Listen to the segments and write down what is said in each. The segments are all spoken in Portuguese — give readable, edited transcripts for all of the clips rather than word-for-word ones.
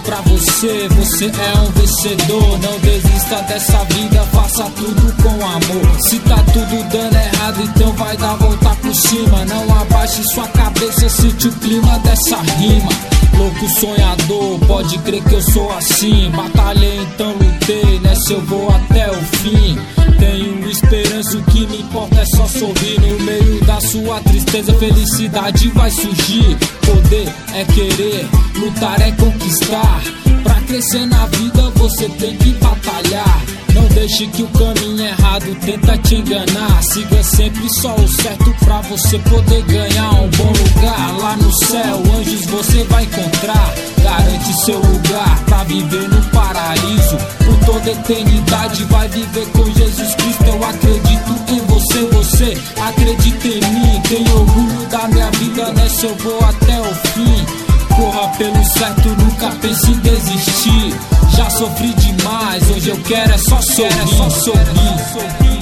pra você, você é um vencedor. Não desista dessa vida, faça tudo com amor. Se tá tudo dando errado, então vai dar volta por cima. Não abaixe sua cabeça, sente o clima dessa rima. Louco sonhador, pode crer que eu sou assim. Batalhei, então lutei, nessa eu vou até o fim. Tenho esperança, o que me importa é só sorrir. No meio da sua tristeza, felicidade vai surgir. Poder é querer, lutar é conquistar. Pra crescer na vida você tem que batalhar. Não deixe que o caminho errado tenta te enganar. Siga sempre só o certo pra você poder ganhar um bom lugar. Lá no céu, anjos você vai encontrar. Garante seu lugar pra viver no paraíso. Por toda eternidade vai viver com Jesus Cristo. Eu acredito em você, você acredita em mim. Tenho orgulho da minha vida, nessa eu vou até o fim. Corra pelo certo, nunca pense em desistir. Já sofri demais, hoje eu quero é só sorrir.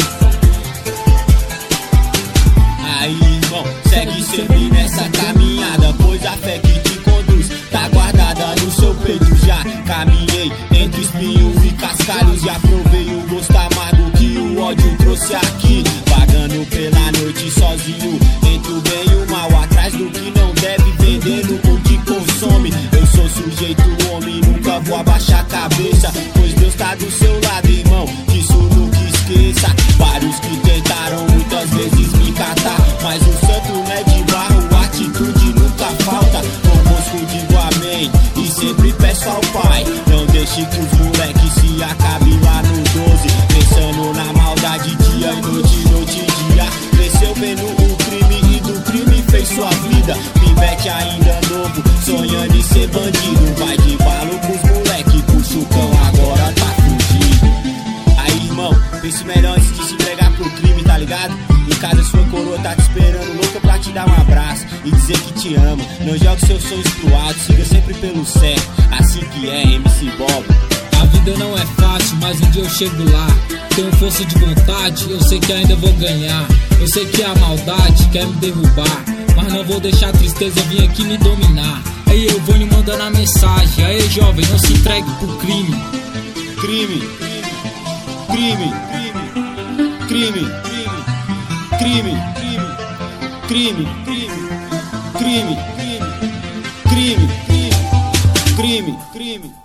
Aí, irmão, segue sempre nessa caminhada, pois a fé que te conduz tá guardada no seu peito. Já caminhei entre espinhos e cascalhos, já provei o gosto amargo que o ódio trouxe aqui. Vagando pela noite sozinho, entre o bem e o mal, atrás do que não deve, vendendo o que consome. Eu sou sujeito homem, nunca vou abaixar a cabeça, pois Deus tá do seu lado, irmão, que isso nunca esqueça. Vários que tentaram muitas vezes me catar, mas o santo não é de barro, atitude nunca falta. Convosco digo amém e sempre peço ao Pai, não deixe que os moleques se acabem lá no 12, pensando na maldade dia e noite e dia. Cresceu vendo o crime e do crime fez sua vida. Pivete ainda novo, sonhando em ser bandido. Vai de balo pros moleque, puxa o cão, agora tá fugido. Aí, irmão, pense melhor antes de se entregar pro crime, tá ligado? Em casa sua coroa tá te esperando, louca pra te dar um abraço e dizer que te ama. Não jogue seus sonhos pro alto, siga sempre pelo certo, assim que é, MC Bob. A vida não é fácil, mas um dia eu chego lá. Tenho força de vontade, eu sei que ainda vou ganhar. Eu sei que a maldade quer me derrubar, mas não vou deixar a tristeza vir aqui me dominar. Aí eu vou lhe mandando a mensagem: aí jovem, não se entregue pro crime. Crime, crime, crime, crime, crime, crime, crime, crime, crime, crime, crime.